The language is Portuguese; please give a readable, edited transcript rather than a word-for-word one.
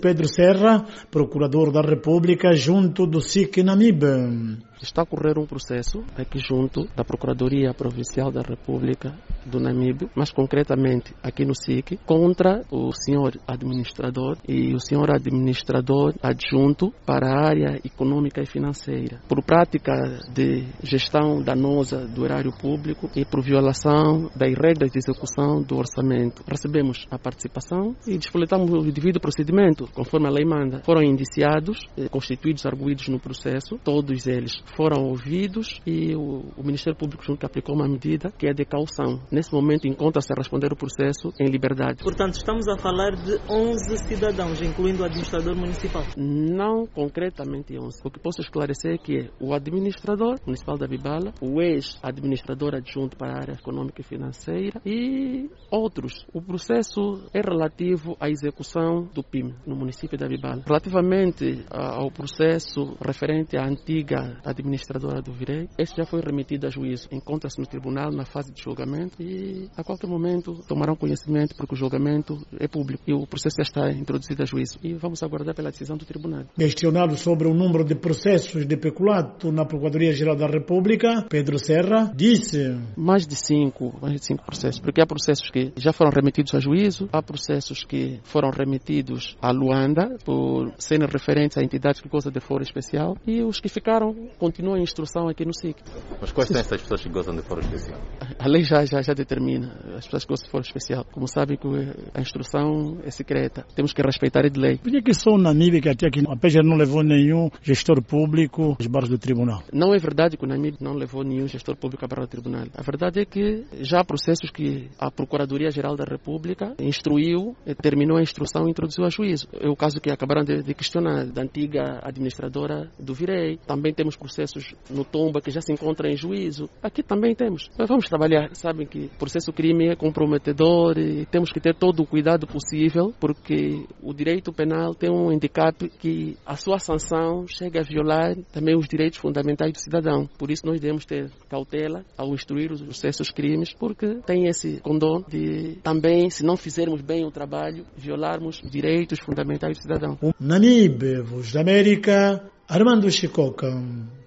Pedro Serra, procurador da República junto do SIC Namibe. Está a correr um processo aqui junto da Procuradoria Provincial da República do Namibe, mais concretamente aqui no SIC, contra o senhor administrador e o senhor administrador adjunto para a área econômica e financeira, por prática de gestão danosa do erário público e por violação das regras de execução do orçamento. Recebemos a participação e despoletamos o devido procedimento, conforme a lei manda. Foram indiciados, constituídos, arguídos no processo, todos eles foram ouvidos e o Ministério Público junto que aplicou uma medida que é de caução. Nesse momento encontra-se a responder o processo em liberdade. Portanto, estamos a falar de 11 cidadãos, incluindo o administrador municipal? Não concretamente 11. O que posso esclarecer é que o administrador municipal da Bibala, o ex-administrador adjunto para a área econômica e financeira e outros. O processo é relativo à execução do PIM no município da Bibala. Relativamente ao processo referente à antiga administradora do Virei, este já foi remetido a juízo. Encontra-se no tribunal na fase de julgamento e a qualquer momento tomarão conhecimento porque o julgamento é público e o processo já está introduzido a juízo. E vamos aguardar pela decisão do tribunal. Questionado sobre o número de processos de peculato na Procuradoria-Geral da República, Pedro Serra disse: mais de cinco processos, porque há processos que já foram remetidos a juízo, há processos que foram remetidos a Luanda por serem referentes a entidades que gozam de foro especial e os que ficaram continuam em instrução aqui no SIC. Mas quais são essas pessoas que gozam de foro especial? A lei já determina as pessoas que gozam de foro especial. Como sabem que a instrução é secreta, temos que respeitar a lei. Por que só o Namibe que até aqui a PGR não levou nenhum gestor público às barras do tribunal? Não é verdade que o Namibe não levou nenhum gestor público à barra do tribunal. A verdade é que já há processos que a Procuradoria-Geral da República instruiu, terminou a instrução e introduziu a juízo. É o caso que acabaram de questionar, da antiga administradora do Virei. Também temos processos no Tomba que já se encontram em juízo. Aqui também temos. Mas vamos trabalhar. Sabem que o processo crime é comprometedor e temos que ter todo o cuidado possível porque o direito penal tem um handicap que a sua sanção chega a violar também os direitos fundamentais do cidadão. Por isso nós devemos ter cautela ao instruir os processos crimes porque tem esse condão de também, se não fizermos bem o trabalho, violarmos direitos fundamentais do cidadão. Namibe, Voz da América, Armando Chicoca.